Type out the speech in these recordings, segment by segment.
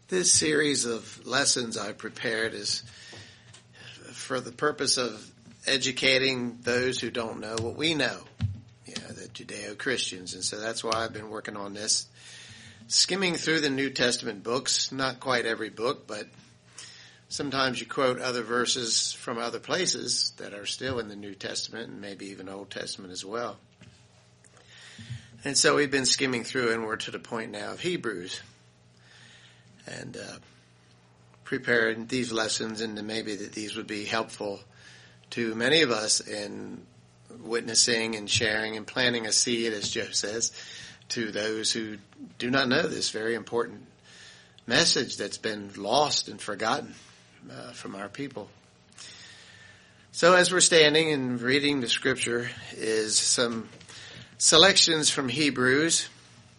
This series of lessons I prepared is for the purpose of educating those who don't know what we know, the Judeo-Christians. And so that's why I've been working on this, skimming through the New Testament books, not quite every book, but sometimes you quote other verses from other places that are still in the New Testament and maybe even Old Testament as well. And so we've been skimming through and we're to the point now of Hebrews. And preparing these lessons, and maybe that these would be helpful to many of us in witnessing and sharing and planting a seed, as Joe says, to those who do not know this very important message that's been lost and forgotten from our people. So as we're standing and reading the scripture is some selections from Hebrews.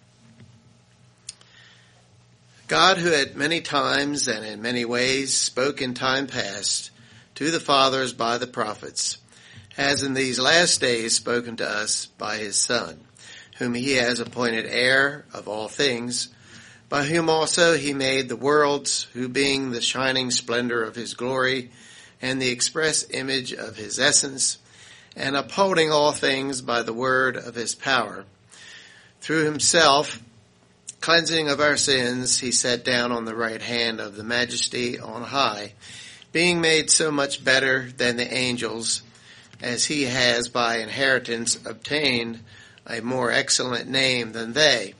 God, who at many times and in many ways spoke in time past to the fathers by the prophets, has in these last days spoken to us by his Son, whom he has appointed heir of all things, by whom also he made the worlds, who being the shining splendor of his glory and the express image of his essence, and upholding all things by the word of his power, through himself, cleansing of our sins, he sat down on the right hand of the Majesty on high, being made so much better than the angels, as he has by inheritance obtained a more excellent name than they.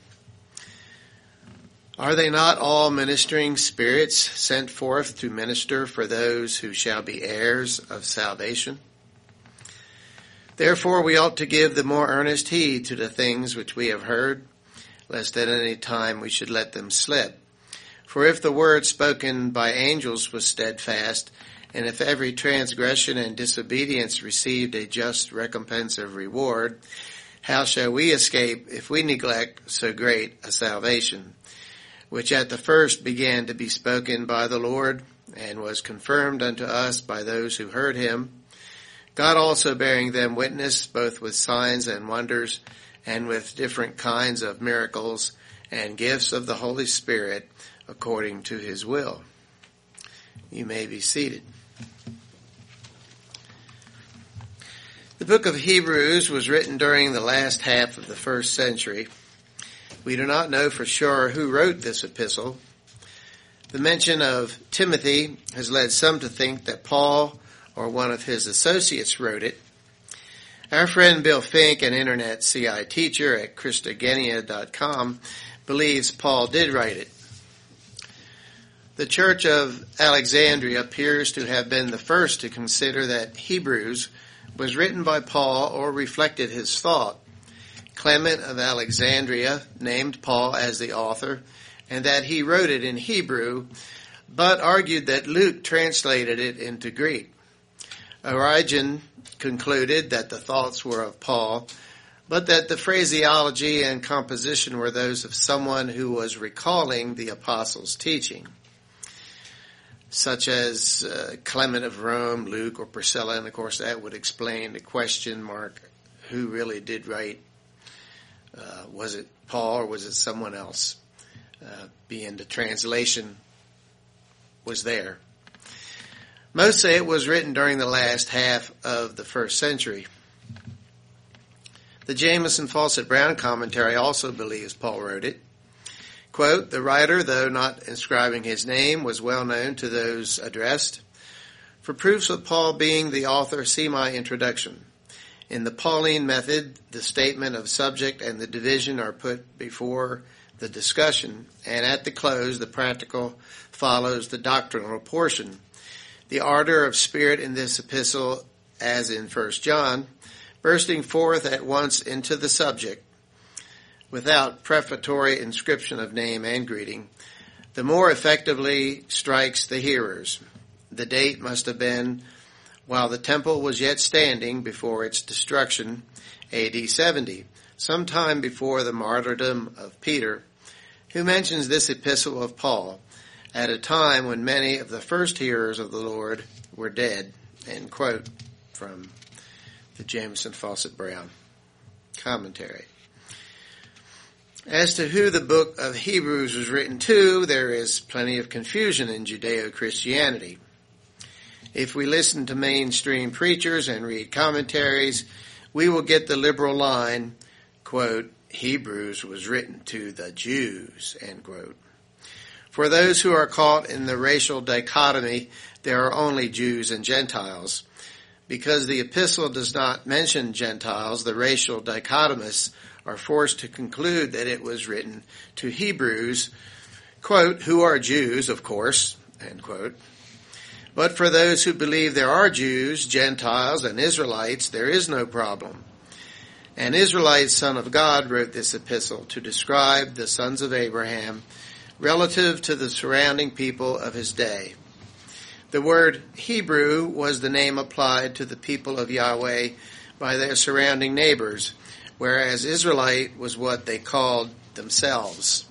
Are they not all ministering spirits sent forth to minister for those who shall be heirs of salvation? Therefore we ought to give the more earnest heed to the things which we have heard, lest at any time we should let them slip. For if the word spoken by angels was steadfast, and if every transgression and disobedience received a just recompense of reward, how shall we escape if we neglect so great a salvation, which at the first began to be spoken by the Lord, and was confirmed unto us by those who heard him, God also bearing them witness, both with signs and wonders, and with different kinds of miracles and gifts of the Holy Spirit according to his will. You may be seated. The book of Hebrews was written during the last half of the first century. We do not know for sure who wrote this epistle. The mention of Timothy has led some to think that Paul or one of his associates wrote it. Our friend Bill Fink, an internet CI teacher at Christogenea.com, believes Paul did write it. The Church of Alexandria appears to have been the first to consider that Hebrews was written by Paul or reflected his thought. Clement of Alexandria named Paul as the author and that he wrote it in Hebrew, but argued that Luke translated it into Greek. Origen concluded that the thoughts were of Paul, but that the phraseology and composition were those of someone who was recalling the apostles' teaching, such as Clement of Rome, Luke, or Priscilla, and of course that would explain the question mark, who really did write? Was it Paul or was it someone else? Being the translation was there. Most say it was written during the last half of the first century. The Jamieson Fawcett Brown commentary also believes Paul wrote it. Quote, the writer, though not inscribing his name, was well known to those addressed. For proofs of Paul being the author, see my introduction. In the Pauline method, the statement of subject and the division are put before the discussion, and at the close, the practical follows the doctrinal portion. The ardor of spirit in this epistle, as in 1 John, bursting forth at once into the subject, without prefatory inscription of name and greeting, the more effectively strikes the hearers. The date must have been while the temple was yet standing before its destruction, AD 70, sometime before the martyrdom of Peter, who mentions this epistle of Paul, at a time when many of the first hearers of the Lord were dead. End quote from the Jamieson Fawcett Brown commentary. As to who the book of Hebrews was written to, there is plenty of confusion in Judeo-Christianity. If we listen to mainstream preachers and read commentaries, we will get the liberal line, quote, Hebrews was written to the Jews, end quote. For those who are caught in the racial dichotomy, there are only Jews and Gentiles. Because the epistle does not mention Gentiles, the racial dichotomists are forced to conclude that it was written to Hebrews, quote, who are Jews, of course, end quote. But for those who believe there are Jews, Gentiles, and Israelites, there is no problem. An Israelite son of God wrote this epistle to describe the sons of Abraham relative to the surrounding people of his day. The word Hebrew was the name applied to the people of Yahweh by their surrounding neighbors, whereas Israelite was what they called themselves.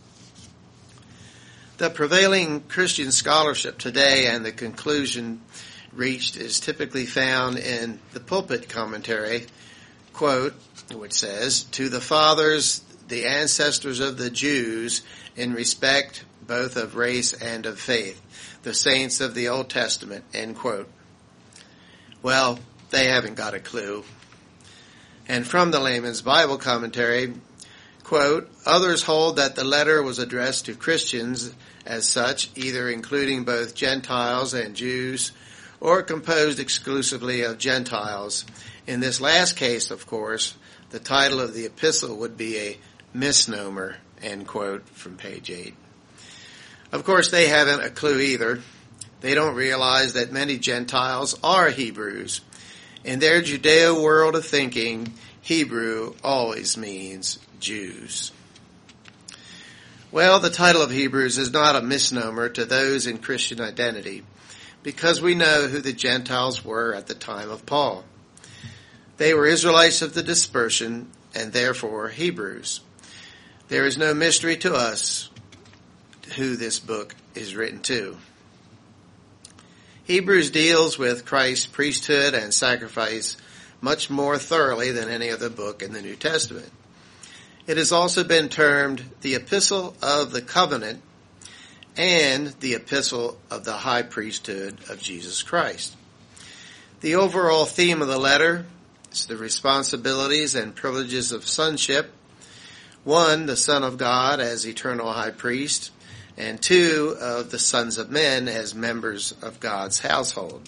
The prevailing Christian scholarship today and the conclusion reached is typically found in the pulpit commentary, quote, which says, to the fathers, the ancestors of the Jews, in respect both of race and of faith, the saints of the Old Testament, end quote. Well, they haven't got a clue. And from the Layman's Bible commentary, quote, others hold that the letter was addressed to Christians as such, either including both Gentiles and Jews, or composed exclusively of Gentiles. In this last case, of course, the title of the epistle would be a misnomer, end quote, from page 8. Of course, they haven't a clue either. They don't realize that many Gentiles are Hebrews. In their Judeo world of thinking, Hebrew always means Jews. Well, the title of Hebrews is not a misnomer to those in Christian identity, because we know who the Gentiles were at the time of Paul. They were Israelites of the dispersion, and therefore Hebrews. There is no mystery to us who this book is written to. Hebrews deals with Christ's priesthood and sacrifice much more thoroughly than any other book in the New Testament. It has also been termed the Epistle of the Covenant and the Epistle of the High Priesthood of Jesus Christ. The overall theme of the letter is the responsibilities and privileges of sonship. 1, the Son of God as eternal high priest, and 2, of the sons of men as members of God's household.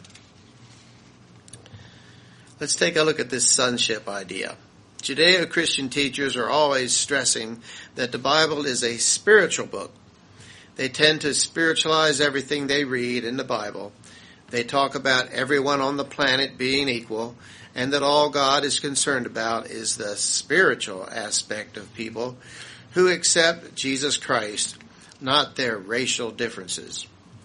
Let's take a look at this sonship idea. Judeo-Christian teachers are always stressing that the Bible is a spiritual book. They tend to spiritualize everything they read in the Bible. They talk about everyone on the planet being equal, and that all God is concerned about is the spiritual aspect of people who accept Jesus Christ, not their racial differences.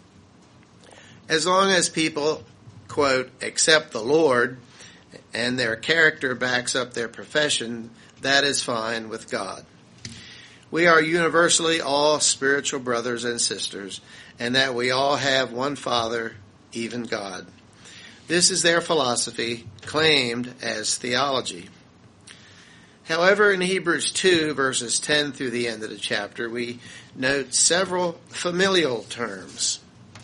As long as people, quote, accept the Lord, and their character backs up their profession, that is fine with God. We are universally all spiritual brothers and sisters, and that we all have one Father, even God. This is their philosophy, claimed as theology. However, in Hebrews 2, verses 10 through the end of the chapter, we note several familial terms.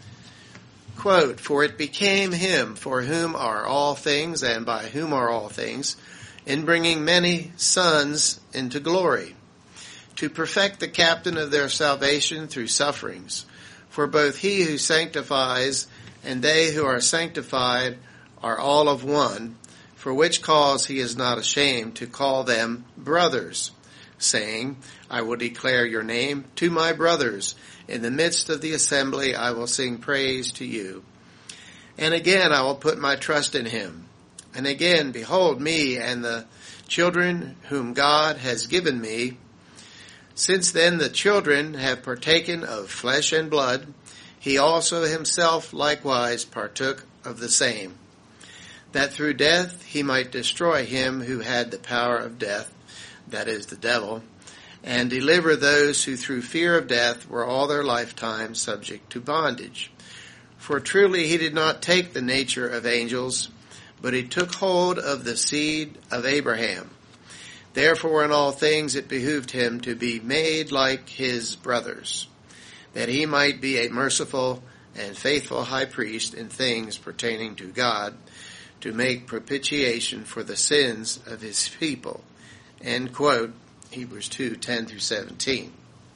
Quote, for it became him for whom are all things and by whom are all things, in bringing many sons into glory, to perfect the captain of their salvation through sufferings. For both he who sanctifies and they who are sanctified are all of one, for which cause he is not ashamed to call them brothers, saying, I will declare your name to my brothers. In the midst of the assembly I will sing praise to you. And again I will put my trust in him. And again, behold me and the children whom God has given me. Since then the children have partaken of flesh and blood, he also himself likewise partook of the same, that through death he might destroy him who had the power of death, that is the devil, and deliver those who through fear of death were all their lifetime subject to bondage. For truly he did not take the nature of angels, but he took hold of the seed of Abraham. Therefore in all things it behooved him to be made like his brothers, that he might be a merciful and faithful high priest in things pertaining to God, to make propitiation for the sins of his people. End quote, Hebrews 2:10-17.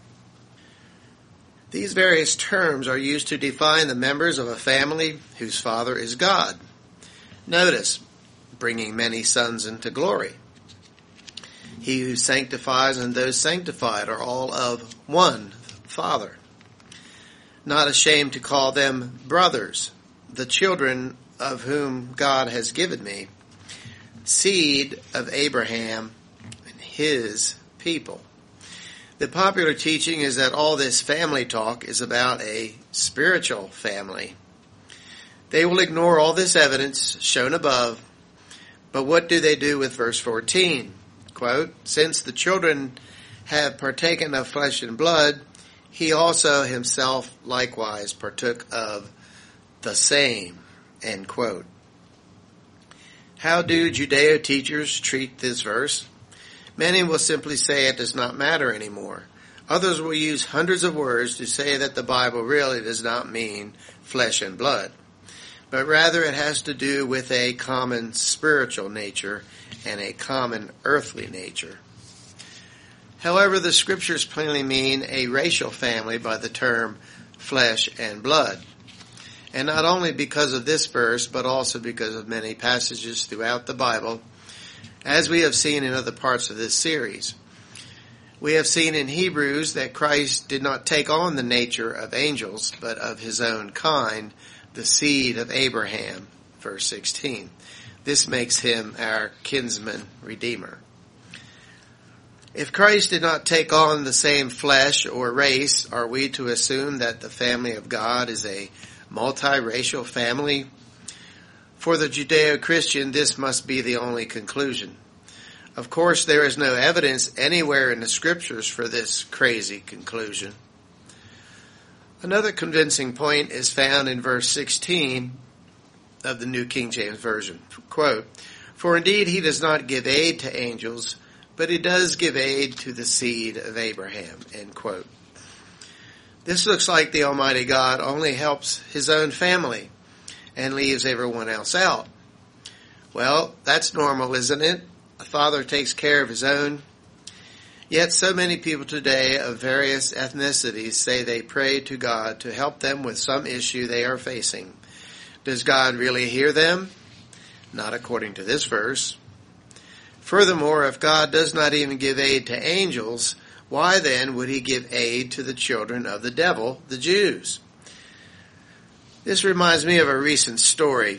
These various terms are used to define the members of a family whose father is God. Notice, bringing many sons into glory. He who sanctifies and those sanctified are all of one Father. Not ashamed to call them brothers, the children of whom God has given me, seed of Abraham and his people. The popular teaching is that all this family talk is about a spiritual family. They will ignore all this evidence shown above, but what do they do with verse 14? Quote, since the children have partaken of flesh and blood, he also himself likewise partook of the same. End quote. How do Judeo teachers treat this verse? Many will simply say it does not matter anymore. Others will use hundreds of words to say that the Bible really does not mean flesh and blood, but rather it has to do with a common spiritual nature and a common earthly nature. However, the scriptures plainly mean a racial family by the term flesh and blood. And not only because of this verse, but also because of many passages throughout the Bible, as we have seen in other parts of this series. We have seen in Hebrews that Christ did not take on the nature of angels, but of his own kind, the seed of Abraham, verse 16. This makes him our kinsman redeemer. If Christ did not take on the same flesh or race, are we to assume that the family of God is a multiracial family? For the Judeo-Christian, this must be the only conclusion. Of course, there is no evidence anywhere in the scriptures for this crazy conclusion. Another convincing point is found in verse 16 of the New King James Version. Quote, for indeed he does not give aid to angels, but he does give aid to the seed of Abraham. End quote. This looks like the Almighty God only helps his own family and leaves everyone else out. Well, that's normal, isn't it? A father takes care of his own. Yet so many people today of various ethnicities say they pray to God to help them with some issue they are facing. Does God really hear them? Not according to this verse. Furthermore, if God does not even give aid to angels, why then would he give aid to the children of the devil, the Jews? This reminds me of a recent story.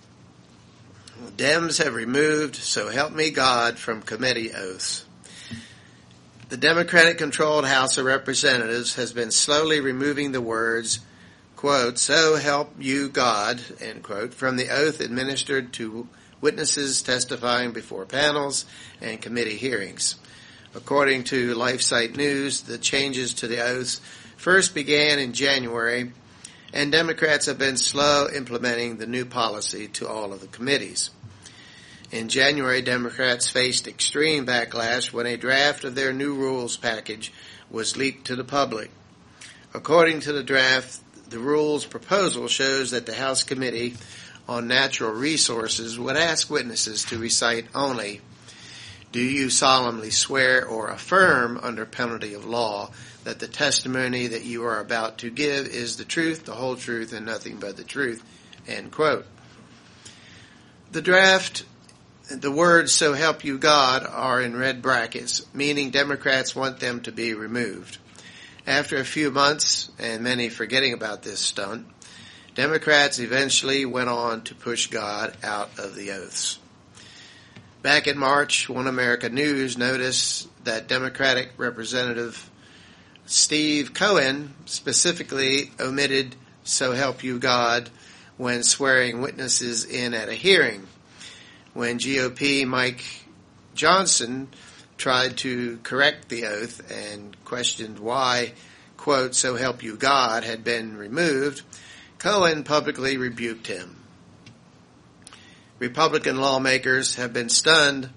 Dems have removed, so help me God, from committee oaths. The Democratic-controlled House of Representatives has been slowly removing the words, quote, so help you God, end quote, from the oath administered to witnesses testifying before panels and committee hearings. According to LifeSite News, the changes to the oaths first began in January, and Democrats have been slow implementing the new policy to all of the committees. In January, Democrats faced extreme backlash when a draft of their new rules package was leaked to the public. According to the draft, the rules proposal shows that the House Committee on Natural Resources would ask witnesses to recite only, do you solemnly swear or affirm under penalty of law that the testimony that you are about to give is the truth, the whole truth, and nothing but the truth, end quote. The draft, the words, so help you God, are in red brackets, meaning Democrats want them to be removed. After a few months, and many forgetting about this stunt, Democrats eventually went on to push God out of the oaths. Back in March, One America News noticed that Democratic Representative Steve Cohen specifically omitted so help you God when swearing witnesses in at a hearing. When GOP Mike Johnson tried to correct the oath and questioned why, quote, so help you God had been removed, Cohen publicly rebuked him. Republican lawmakers have been stunned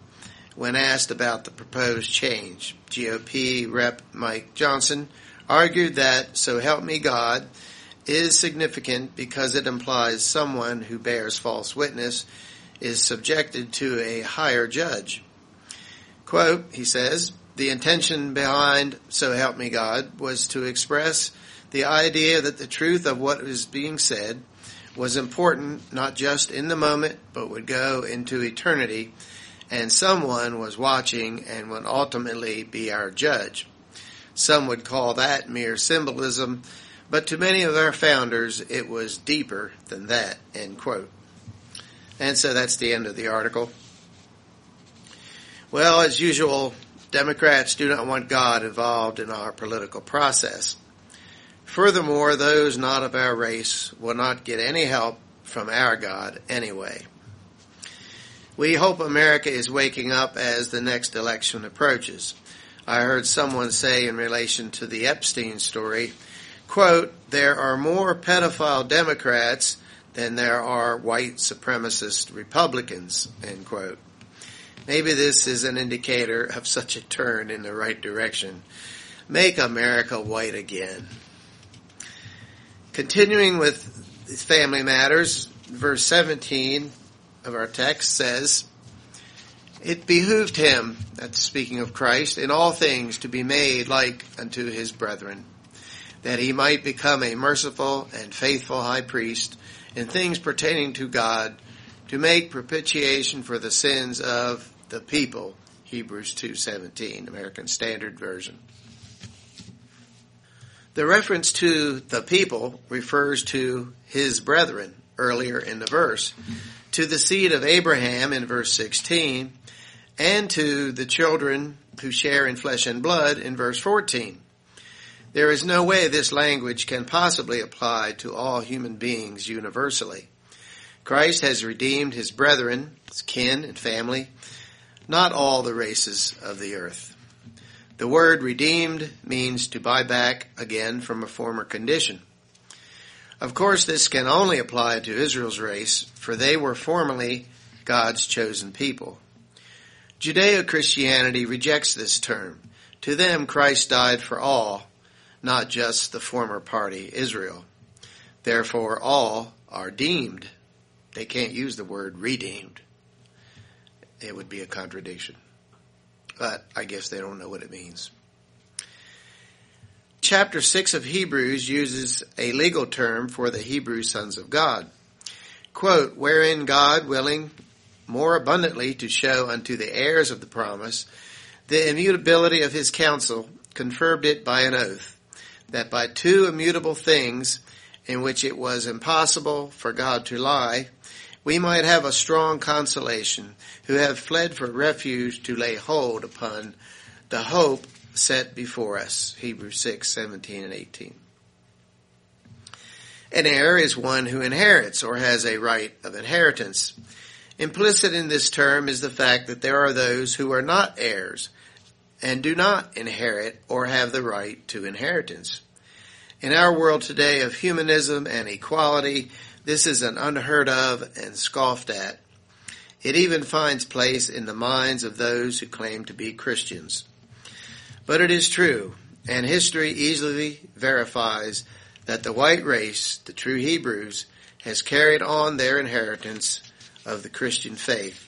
when asked about the proposed change. GOP Rep. Mike Johnson argued that "So Help Me God" is significant because it implies someone who bears false witness is subjected to a higher judge. Quote, he says, "The intention behind "So Help Me God" was to express the idea that the truth of what is being said was important not just in the moment, but would go into eternity, and someone was watching and would ultimately be our judge. Some would call that mere symbolism, but to many of our founders it was deeper than that," end quote. And so that's the end of the article. Well, as usual, Democrats do not want God involved in our political process. Furthermore, those not of our race will not get any help from our God anyway. We hope America is waking up as the next election approaches. I heard someone say in relation to the Epstein story, quote, "There are more pedophile Democrats than there are white supremacist Republicans," end quote. Maybe this is an indicator of such a turn in the right direction. Make America white again. Continuing with family matters, verse 17 of our text says, "It behooved him," that's speaking of Christ, "in all things to be made like unto his brethren, that he might become a merciful and faithful high priest in things pertaining to God, to make propitiation for the sins of the people." Hebrews 2:17, American Standard Version. The reference to the people refers to his brethren earlier in the verse, to the seed of Abraham in verse 16, and to the children who share in flesh and blood in verse 14. There is no way this language can possibly apply to all human beings universally. Christ has redeemed his brethren, his kin and family, not all the races of the earth. The word redeemed means to buy back again from a former condition. Of course, this can only apply to Israel's race, for they were formerly God's chosen people. Judeo-Christianity rejects this term. To them, Christ died for all, not just the former party, Israel. Therefore, all are deemed. They can't use the word redeemed. It would be a contradiction. But I guess they don't know what it means. Chapter 6 of Hebrews uses a legal term for the Hebrew sons of God. Quote, "Wherein God, willing more abundantly to show unto the heirs of the promise the immutability of his counsel, confirmed it by an oath, that by two immutable things, in which it was impossible for God to lie, we might have a strong consolation, who have fled for refuge to lay hold upon the hope set before us." Hebrews 6:17 and 18. An heir is one who inherits or has a right of inheritance. Implicit in this term is the fact that there are those who are not heirs and do not inherit or have the right to inheritance. In our world today of humanism and equality, this is an unheard of and scoffed at. It even finds place in the minds of those who claim to be Christians. But it is true, and history easily verifies that the white race, the true Hebrews, has carried on their inheritance of the Christian faith.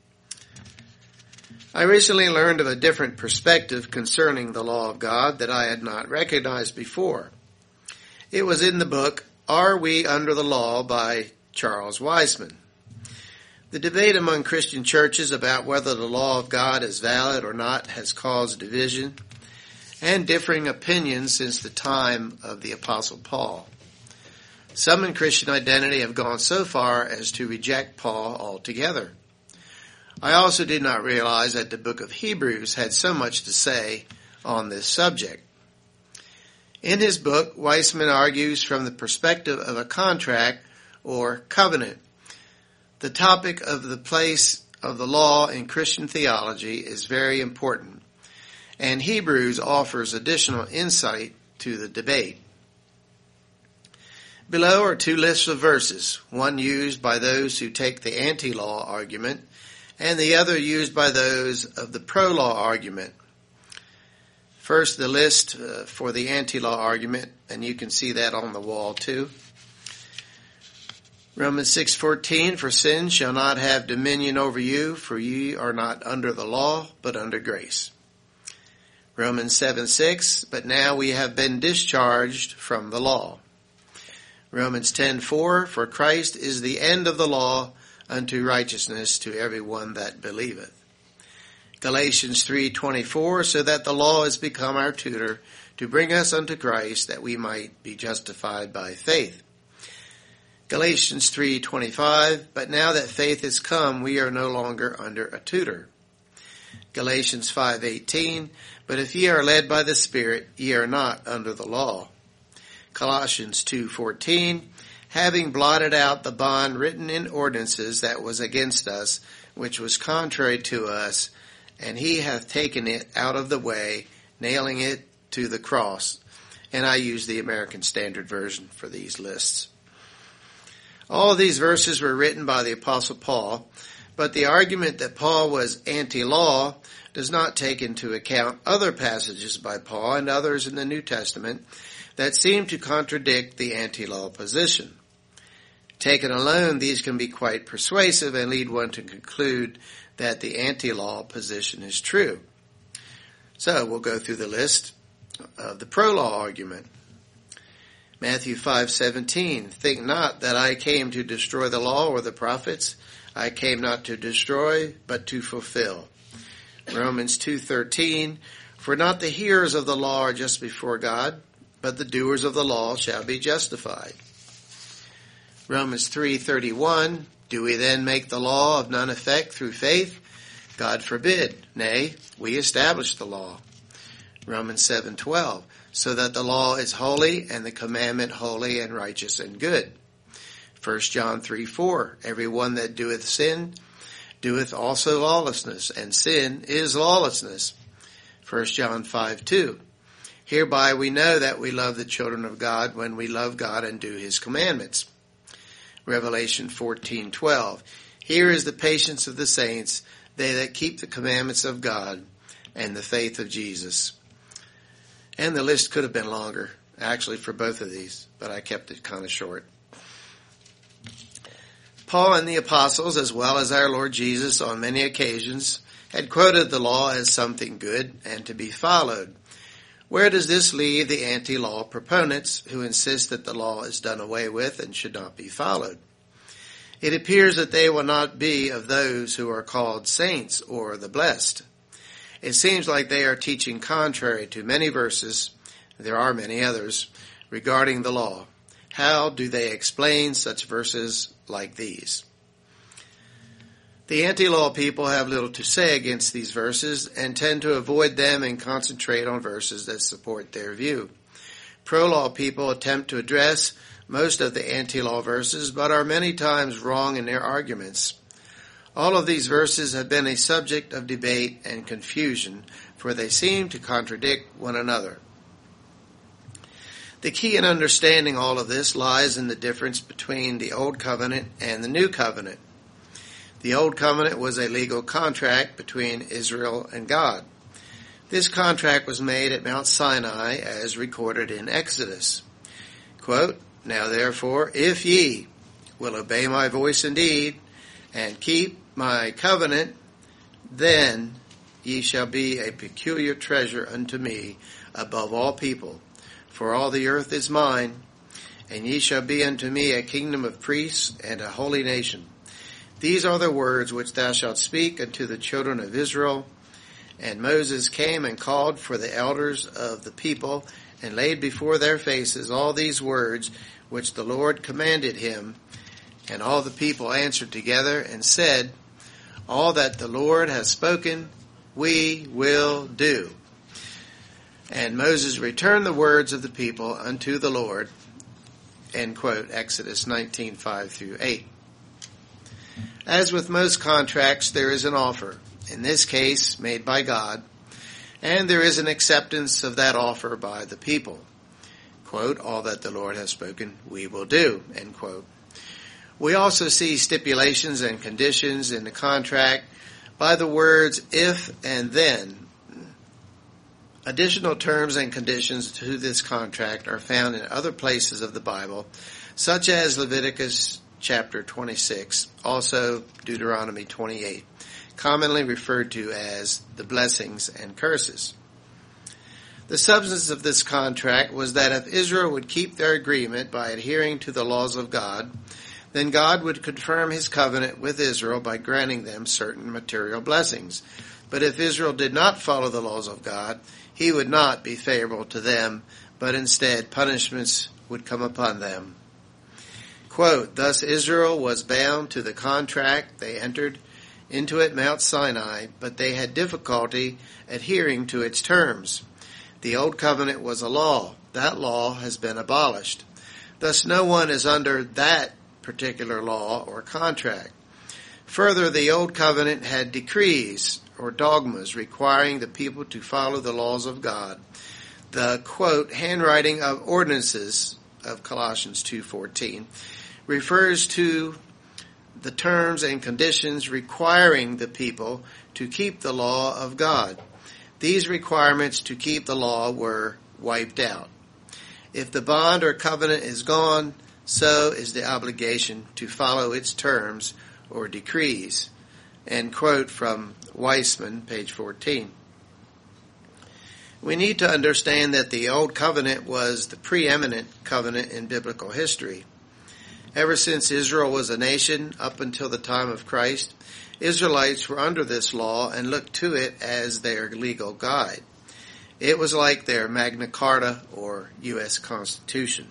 I recently learned of a different perspective concerning the law of God that I had not recognized before. It was in the book, "Are We Under the Law?" by Charles Wiseman. The debate among Christian churches about whether the law of God is valid or not has caused division and differing opinions since the time of the Apostle Paul. Some in Christian identity have gone so far as to reject Paul altogether. I also did not realize that the book of Hebrews had so much to say on this subject. In his book, Wiseman argues from the perspective of a contract or covenant. The topic of the place of the law in Christian theology is very important, and Hebrews offers additional insight to the debate. Below are two lists of verses, one used by those who take the anti-law argument and the other used by those of the pro-law argument. First, the list for the anti-law argument, and you can see that on the wall too. Romans 6:14, for sin shall not have dominion over you, for ye are not under the law, but under grace. Romans 7:6, but now we have been discharged from the law. Romans 10:4, for Christ is the end of the law unto righteousness to everyone that believeth. Galatians 3:24, so that the law is become our tutor to bring us unto Christ, that we might be justified by faith. Galatians 3:25, but now that faith is come, we are no longer under a tutor. Galatians 5:18, but if ye are led by the Spirit, ye are not under the law. Colossians 2:14, having blotted out the bond written in ordinances that was against us, which was contrary to us, and he hath taken it out of the way, nailing it to the cross. And I use the American Standard Version for these lists. All of these verses were written by the Apostle Paul, but the argument that Paul was anti-law does not take into account other passages by Paul and others in the New Testament that seem to contradict the anti-law position. Taken alone, these can be quite persuasive and lead one to conclude that the anti-law position is true. So we'll go through the list of the pro-law argument. Matthew 5:17, think not that I came to destroy the law or the prophets. I came not to destroy, but to fulfill. Romans 2:13, for not the hearers of the law are just before God, but the doers of the law shall be justified. Romans 3:31, do we then make the law of none effect through faith? God forbid. Nay, we establish the law. Romans 7:12, so that the law is holy and the commandment holy and righteous and good. 1 John 3:4, every one that doeth sin doeth also lawlessness, and sin is lawlessness. 1 John 5:2, hereby we know that we love the children of God when we love God and do his commandments. Revelation 14:12, here is the patience of the saints, they that keep the commandments of God and the faith of Jesus. And the list could have been longer, actually, for both of these, but I kept it kind of short. Paul and the apostles, as well as our Lord Jesus on many occasions, had quoted the law as something good and to be followed. Where does this leave the anti-law proponents who insist that the law is done away with and should not be followed? It appears that they will not be of those who are called saints or the blessed. It seems like they are teaching contrary to many verses, there are many others, regarding the law. How do they explain such verses like these? The anti-law people have little to say against these verses and tend to avoid them and concentrate on verses that support their view. Pro-law people attempt to address most of the anti-law verses, but are many times wrong in their arguments. All of these verses have been a subject of debate and confusion, for they seem to contradict one another. The key in understanding all of this lies in the difference between the Old Covenant and the New Covenant. The Old Covenant was a legal contract between Israel and God. This contract was made at Mount Sinai as recorded in Exodus. Quote, now therefore, if ye will obey my voice indeed, and keep my covenant, then ye shall be a peculiar treasure unto me above all people. For all the earth is mine, and ye shall be unto me a kingdom of priests and a holy nation. These are the words which thou shalt speak unto the children of Israel. And Moses came and called for the elders of the people, and laid before their faces all these words which the Lord commanded him. And all the people answered together and said, all that the Lord has spoken, we will do. And Moses returned the words of the people unto the Lord. End quote, Exodus 19:5-8. As with most contracts, there is an offer, in this case made by God, and there is an acceptance of that offer by the people. Quote, all that the Lord has spoken, we will do. End quote. We also see stipulations and conditions in the contract by the words if and then. Additional terms and conditions to this contract are found in other places of the Bible, such as Leviticus chapter 26, also Deuteronomy 28, commonly referred to as the blessings and curses. The substance of this contract was that if Israel would keep their agreement by adhering to the laws of God, then God would confirm his covenant with Israel by granting them certain material blessings. But if Israel did not follow the laws of God, he would not be favorable to them, but instead punishments would come upon them. Quote, thus Israel was bound to the contract they entered into at Mount Sinai, but they had difficulty adhering to its terms. The old covenant was a law. That law has been abolished. Thus no one is under that particular law or contract. Further, the old covenant had decrees or dogmas requiring the people to follow the laws of God. The, quote, handwriting of ordinances of Colossians 2:14 refers to the terms and conditions requiring the people to keep the law of God. These requirements to keep the law were wiped out. If the bond or covenant is gone, so is the obligation to follow its terms or decrees. End quote from Weisman, page 14. We need to understand that the Old Covenant was the preeminent covenant in biblical history. Ever since Israel was a nation up until the time of Christ, Israelites were under this law and looked to it as their legal guide. It was like their Magna Carta or U.S. Constitution.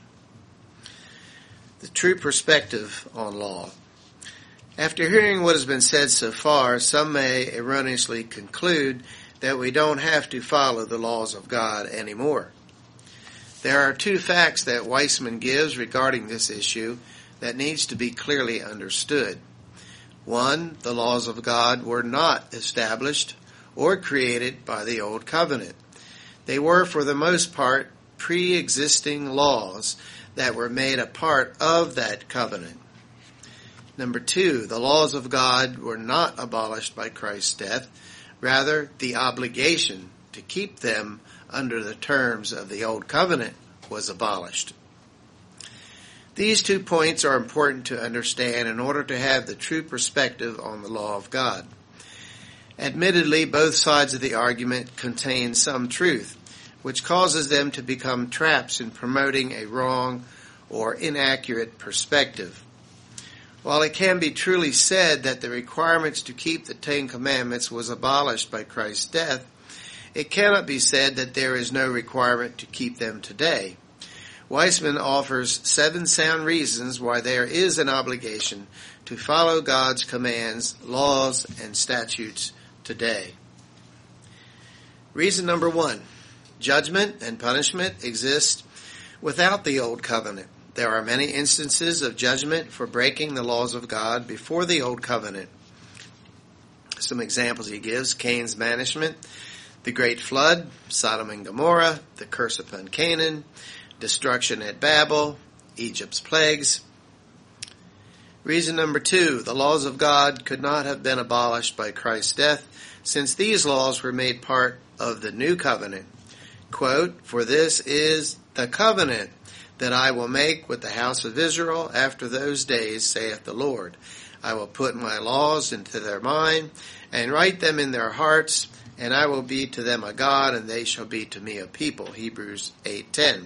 The true perspective on law. After hearing what has been said so far, some may erroneously conclude that we don't have to follow the laws of God anymore. There are two facts that Weisman gives regarding this issue that needs to be clearly understood. One, the laws of God were not established or created by the Old Covenant. They were, for the most part, pre-existing laws that were made a part of that covenant. Number two, the laws of God were not abolished by Christ's death. Rather, the obligation to keep them under the terms of the Old Covenant was abolished. These 2 points are important to understand in order to have the true perspective on the law of God. Admittedly, both sides of the argument contain some truth, which causes them to become traps in promoting a wrong or inaccurate perspective. While it can be truly said that the requirements to keep the 10 Commandments was abolished by Christ's death, it cannot be said that there is no requirement to keep them today. Weisman offers 7 sound reasons why there is an obligation to follow God's commands, laws, and statutes today. Reason number 1, judgment and punishment exist without the Old Covenant. There are many instances of judgment for breaking the laws of God before the Old Covenant. Some examples he gives: Cain's banishment, the great flood, Sodom and Gomorrah, the curse upon Canaan, destruction at Babel, Egypt's plagues. Reason number 2, the laws of God could not have been abolished by Christ's death, since these laws were made part of the new covenant. Quote, for this is the covenant that I will make with the house of Israel after those days, saith the Lord. I will put my laws into their mind and write them in their hearts, and I will be to them a God, and they shall be to me a people. Hebrews 8:10.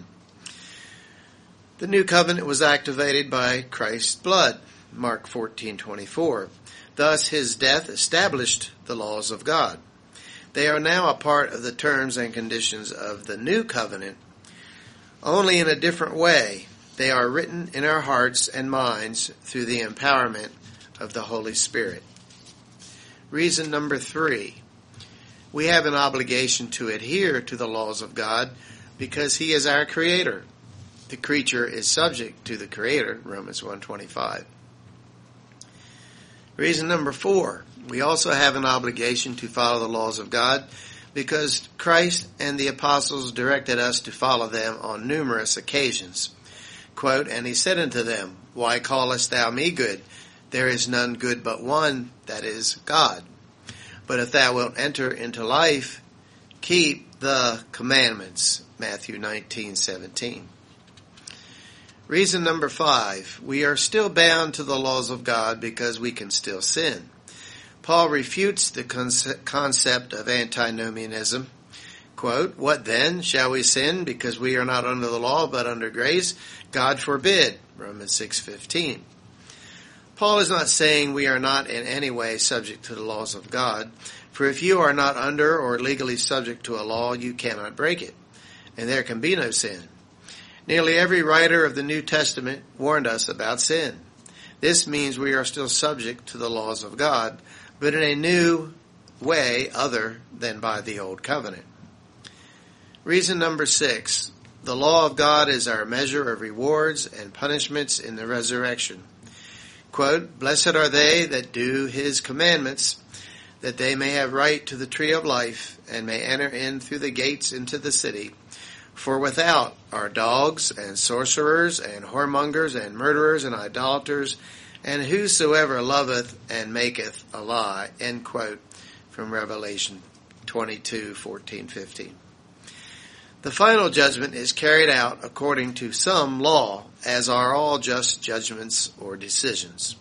The new covenant was activated by Christ's blood. Mark 14:24. Thus his death established the laws of God. They are now a part of the terms and conditions of the new covenant, only in a different way. They are written in our hearts and minds through the empowerment of the Holy Spirit. Reason number 3, we have an obligation to adhere to the laws of God because he is our creator. The creature is subject to the creator, Romans 1:25. Reason number 4, we also have an obligation to follow the laws of God because Christ and the apostles directed us to follow them on numerous occasions. Quote, and he said unto them, Why callest thou me good? There is none good but one, that is God. But if thou wilt enter into life, keep the commandments. Matthew 19:17. Reason number 5, we are still bound to the laws of God because we can still sin. Paul refutes the concept of antinomianism. Quote, what then? Shall we sin because we are not under the law but under grace? God forbid. Romans 6:15. Paul is not saying we are not in any way subject to the laws of God, for if you are not under or legally subject to a law, you cannot break it, and there can be no sin. Nearly every writer of the New Testament warned us about sin. This means we are still subject to the laws of God, but in a new way other than by the old covenant. Reason number 6, the law of God is our measure of rewards and punishments in the resurrection. Quote, blessed are they that do his commandments, that they may have right to the tree of life, and may enter in through the gates into the city. For without are dogs, and sorcerers, and whoremongers, and murderers, and idolaters, and whosoever loveth and maketh a lie. End quote from Revelation 22:14-15. The final judgment is carried out according to some law, as are all just judgments or decisions.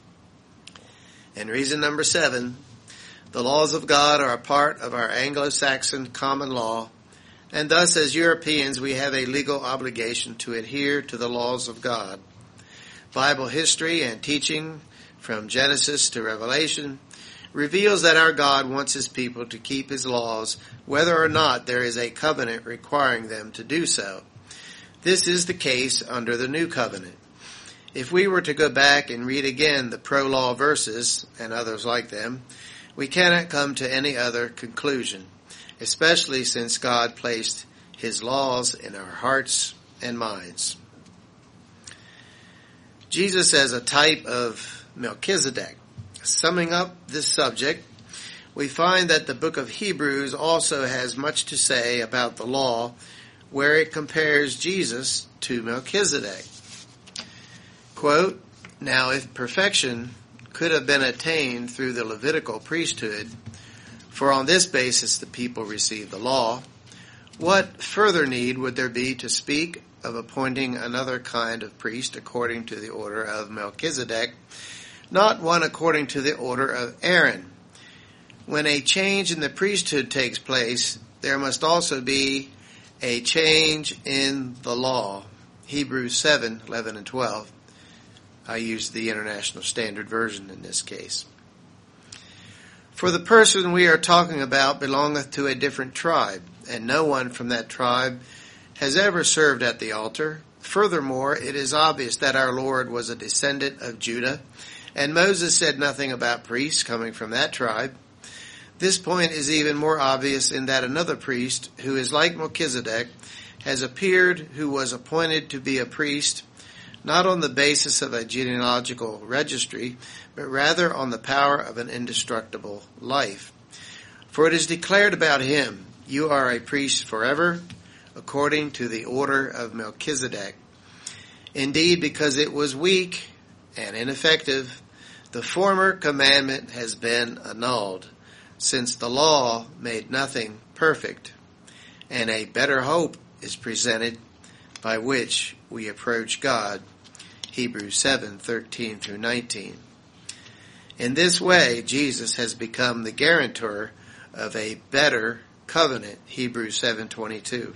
And reason number 7, the laws of God are a part of our Anglo-Saxon common law, and thus as Europeans we have a legal obligation to adhere to the laws of God. Bible history and teaching from Genesis to Revelation reveals that our God wants his people to keep his laws, whether or not there is a covenant requiring them to do so. This is the case under the new covenant. If we were to go back and read again the pro-law verses and others like them, we cannot come to any other conclusion, especially since God placed his laws in our hearts and minds. Jesus as a type of Melchizedek. Summing up this subject, we find that the book of Hebrews also has much to say about the law, where it compares Jesus to Melchizedek. Quote, now if perfection could have been attained through the Levitical priesthood, for on this basis the people received the law, what further need would there be to speak of appointing another kind of priest according to the order of Melchizedek, not one according to the order of Aaron? When a change in the priesthood takes place, there must also be a change in the law. Hebrews 7:11 and 12. I use the International Standard Version in this case. For the person we are talking about belongeth to a different tribe, and no one from that tribe has ever served at the altar. Furthermore, it is obvious that our Lord was a descendant of Judah, and Moses said nothing about priests coming from that tribe. This point is even more obvious in that another priest, who is like Melchizedek, has appeared, who was appointed to be a priest, not on the basis of a genealogical registry, but rather on the power of an indestructible life. For it is declared about him, you are a priest forever, according to the order of Melchizedek. Indeed, because it was weak and ineffective, the former commandment has been annulled, since the law made nothing perfect, and a better hope is presented by which we approach God. Hebrews 7:13 through 19. In this way, Jesus has become the guarantor of a better covenant. Hebrews 7:22.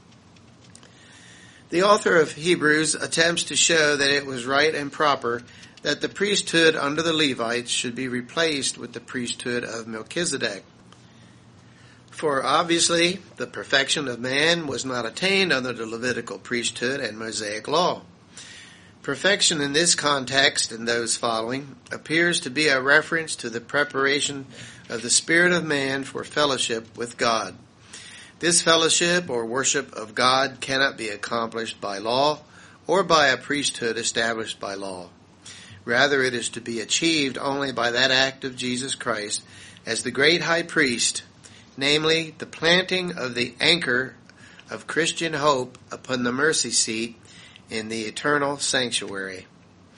The author of Hebrews attempts to show that it was right and proper that the priesthood under the Levites should be replaced with the priesthood of Melchizedek. For obviously, the perfection of man was not attained under the Levitical priesthood and Mosaic law. Perfection in this context and those following appears to be a reference to the preparation of the spirit of man for fellowship with God. This fellowship or worship of God cannot be accomplished by law or by a priesthood established by law. Rather, it is to be achieved only by that act of Jesus Christ as the great high priest, namely the planting of the anchor of Christian hope upon the mercy seat in the eternal sanctuary.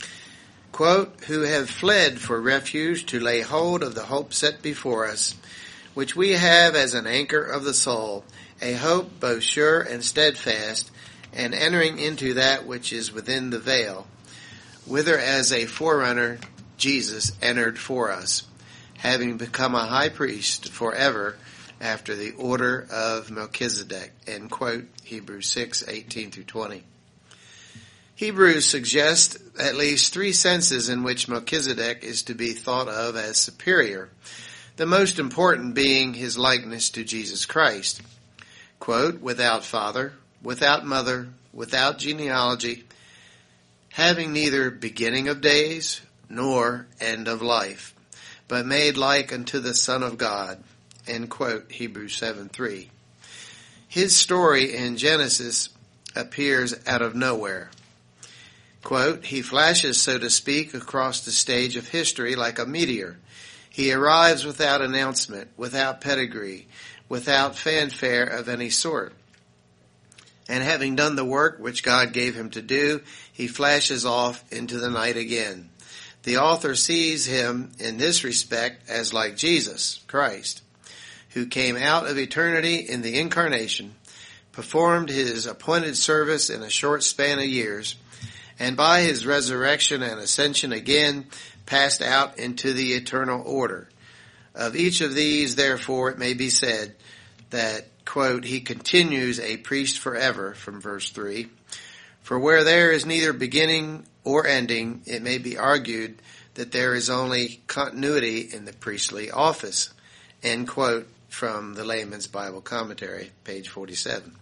quote, who have fled for refuge to lay hold of the hope set before us, which we have as an anchor of the soul, a hope both sure and steadfast, and entering into that which is within the veil, whither as a forerunner Jesus entered for us, having become a high priest forever after the order of Melchizedek, end quote, Hebrews 6:18-20. Hebrews suggests at least three senses in which Melchizedek is to be thought of as superior, the most important being his likeness to Jesus Christ. Quote, without father, without mother, without genealogy, having neither beginning of days nor end of life, but made like unto the Son of God, end quote, Hebrews 7:3. His story in Genesis appears out of nowhere. Quote, he flashes, so to speak, across the stage of history like a meteor. He arrives without announcement, without pedigree, without fanfare of any sort. And having done the work which God gave him to do, he flashes off into the night again. The author sees him in this respect as like Jesus Christ, who came out of eternity in the incarnation, performed his appointed service in a short span of years, and by his resurrection and ascension again passed out into the eternal order. Of each of these, therefore, it may be said that, quote, he continues a priest forever, from verse 3. For where there is neither beginning or ending, it may be argued that there is only continuity in the priestly office, end quote, from the Layman's Bible Commentary, page 47.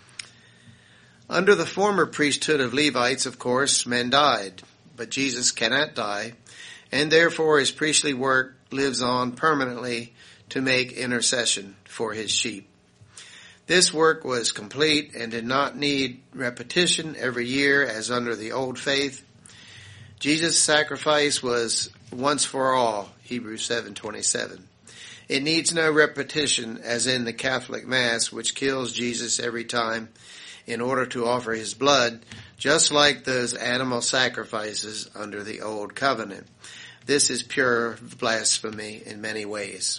Under the former priesthood of Levites, of course, men died, but Jesus cannot die, and therefore his priestly work lives on permanently to make intercession for his sheep. This work was complete and did not need repetition every year as under the old faith. Jesus' sacrifice was once for all, Hebrews 7:27. It needs no repetition as in the Catholic Mass, which kills Jesus every time in order to offer his blood, just like those animal sacrifices under the Old Covenant. This is pure blasphemy in many ways.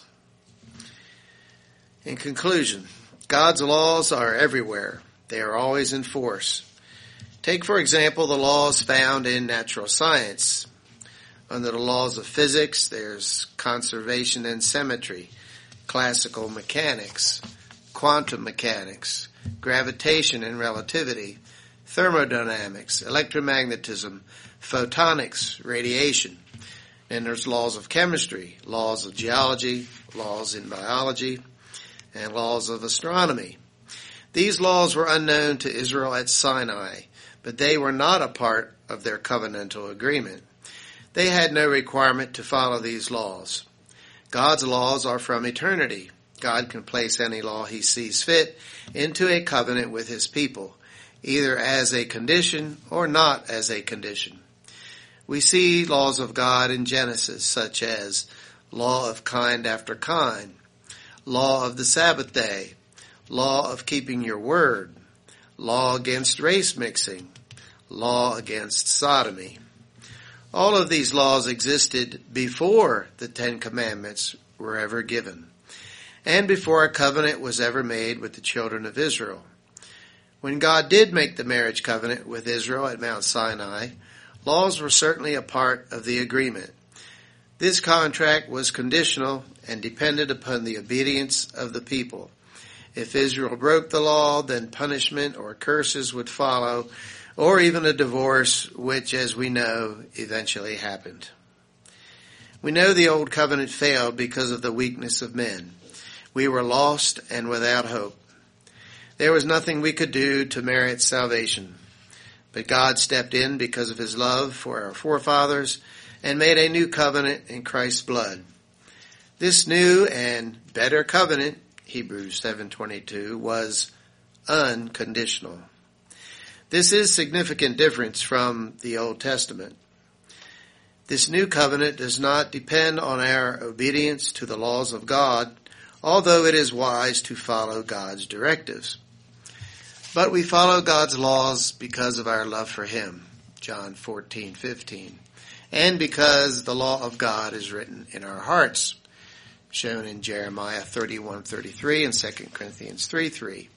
In conclusion, God's laws are everywhere. They are always in force. Take, for example, the laws found in natural science. Under the laws of physics, there's conservation and symmetry, classical mechanics, quantum mechanics, gravitation and relativity, thermodynamics, electromagnetism, photonics, radiation. And there's laws of chemistry, laws of geology, laws in biology, and laws of astronomy. These laws were unknown to Israel at Sinai, but they were not a part of their covenantal agreement. They had no requirement to follow these laws. God's laws are from eternity. God can place any law he sees fit into a covenant with his people, either as a condition or not as a condition. We see laws of God in Genesis, such as law of kind after kind, law of the Sabbath day, law of keeping your word, law against race mixing, law against sodomy. All of these laws existed before the Ten Commandments were ever given, and before a covenant was ever made with the children of Israel. When God did make the marriage covenant with Israel at Mount Sinai, laws were certainly a part of the agreement. This contract was conditional and depended upon the obedience of the people. If Israel broke the law, then punishment or curses would follow, or even a divorce, which, as we know, eventually happened. We know the old covenant failed because of the weakness of men. We were lost and without hope. There was nothing we could do to merit salvation. But God stepped in because of his love for our forefathers and made a new covenant in Christ's blood. This new and better covenant, Hebrews 7:22, was unconditional. This is a significant difference from the Old Testament. This new covenant does not depend on our obedience to the laws of God, although it is wise to follow God's directives. But we follow God's laws because of our love for him. John 14:15. And because the law of God is written in our hearts, shown in Jeremiah 31:33 and 2 Corinthians 3:3.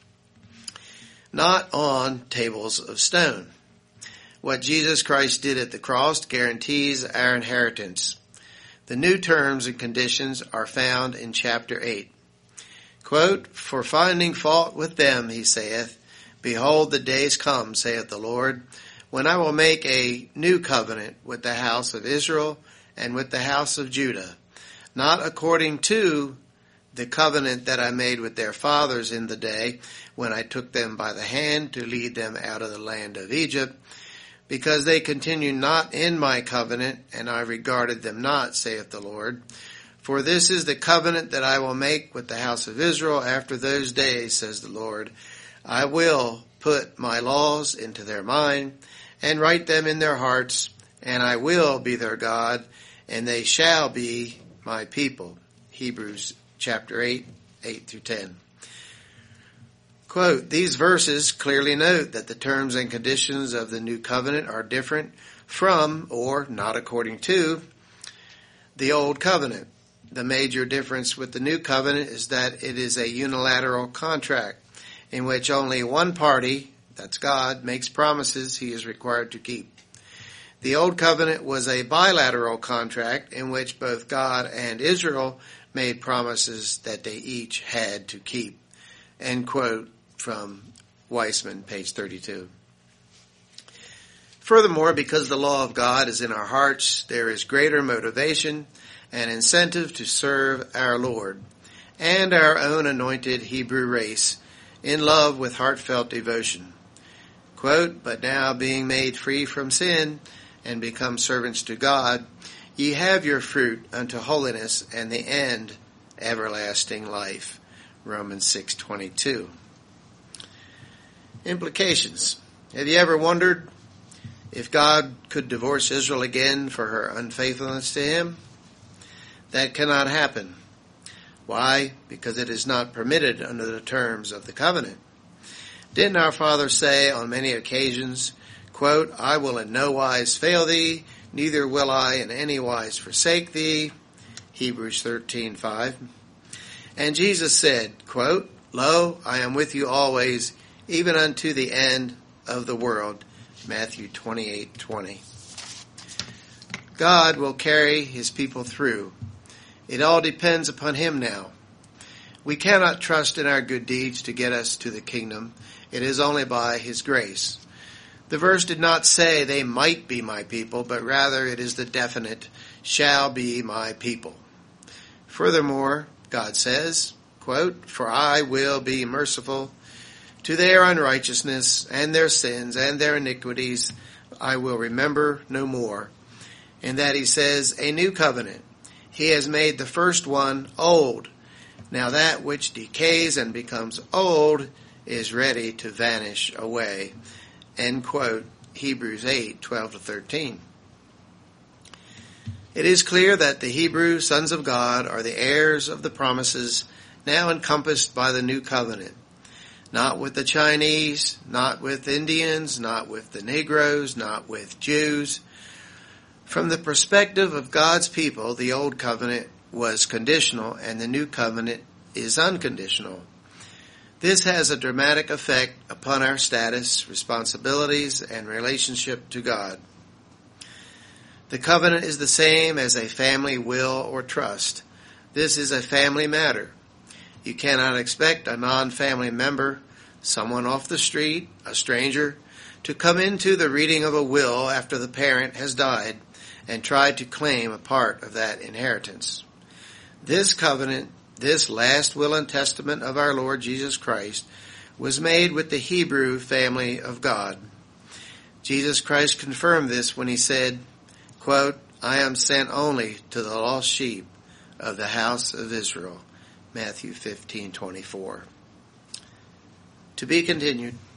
Not on tables of stone. What Jesus Christ did at the cross guarantees our inheritance. The new terms and conditions are found in chapter 8. Quote, "For finding fault with them, he saith, Behold, the days come, saith the Lord, when I will make a new covenant with the house of Israel and with the house of Judah, not according to the covenant that I made with their fathers in the day when I took them by the hand to lead them out of the land of Egypt, because they continued not in my covenant, and I regarded them not, saith the Lord. For this is the covenant that I will make with the house of Israel after those days, says the Lord. I will put my laws into their mind and write them in their hearts, and I will be their God, and they shall be my people." Hebrews chapter 8, 8 through 10. Quote, "These verses clearly note that the terms and conditions of the new covenant are different from, or not according to, the old covenant. The major difference with the new covenant is that it is a unilateral contract in which only one party, that's God, makes promises he is required to keep. The old covenant was a bilateral contract in which both God and Israel made promises that they each had to keep." End quote from Weissman, page 32. Furthermore, because the law of God is in our hearts, there is greater motivation and incentive to serve our Lord and our own anointed Hebrew race in love with heartfelt devotion. Quote, "But now being made free from sin and become servants to God, ye have your fruit unto holiness and the end everlasting life." Romans 6:22. Implications. Have you ever wondered if God could divorce Israel again for her unfaithfulness to him? That cannot happen. Why? Because it is not permitted under the terms of the covenant. Didn't our Father say on many occasions, quote, "I will in no wise fail thee, neither will I in any wise forsake thee." Hebrews 13:5. And Jesus said, quote, "Lo, I am with you always, even unto the end of the world." Matthew 28:20. God will carry his people through. It all depends upon him now. We cannot trust in our good deeds to get us to the kingdom. It is only by his grace. The verse did not say they might be my people, but rather it is the definite, shall be my people. Furthermore, God says, quote, "For I will be merciful to their unrighteousness and their sins and their iniquities I will remember no more." And that he says, a new covenant. He has made the first one old. Now that which decays and becomes old is ready to vanish away. End quote. Hebrews 8:12-13. It is clear that the Hebrew sons of God are the heirs of the promises now encompassed by the new covenant. Not with the Chinese, not with Indians, not with the Negroes, not with Jews. From the perspective of God's people, the old covenant was conditional and the new covenant is unconditional. This has a dramatic effect upon our status, responsibilities, and relationship to God. The covenant is the same as a family will or trust. This is a family matter. You cannot expect a non-family member, someone off the street, a stranger, to come into the reading of a will after the parent has died and try to claim a part of that inheritance. This covenant, this last will and testament of our Lord Jesus Christ, was made with the Hebrew family of God. Jesus Christ confirmed this when he said, quote, "I am sent only to the lost sheep of the house of Israel." Matthew 15:24. To be continued.